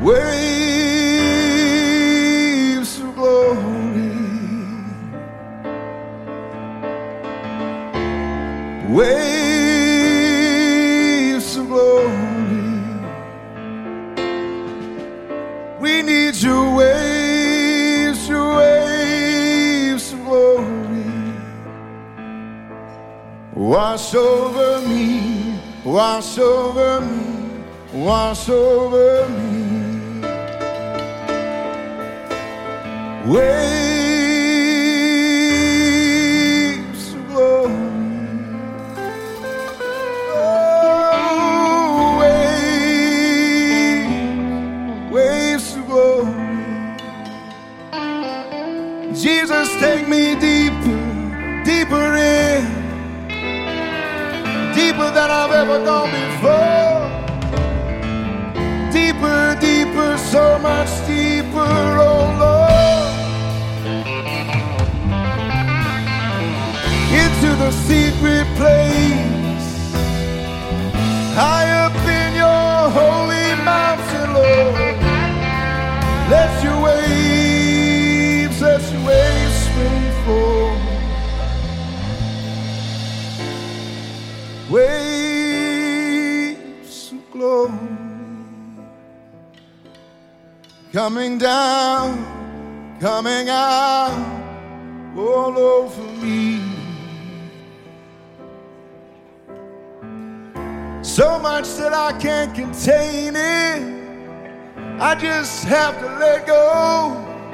waves of glory, waves of glory. We need your waves of glory. Wash over me, wash over me, wash over me. Waves of glory. Oh, waves of glory. Jesus, take me deeper, deeper in, deeper than I've ever gone before. Deeper, deeper, so much deeper, oh Lord. Into the secret place, high up in your holy mountain, Lord. Let your waves spring forth. Waves of glory coming down, coming out, all over me. So much that I can't contain it, I just have to let go.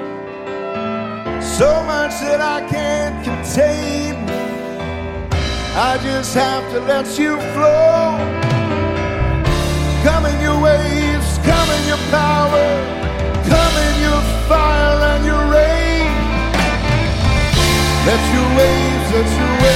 So much that I can't contain, I just have to let you flow. Come in your waves, come in your power, come in your fire and your rain. Let your waves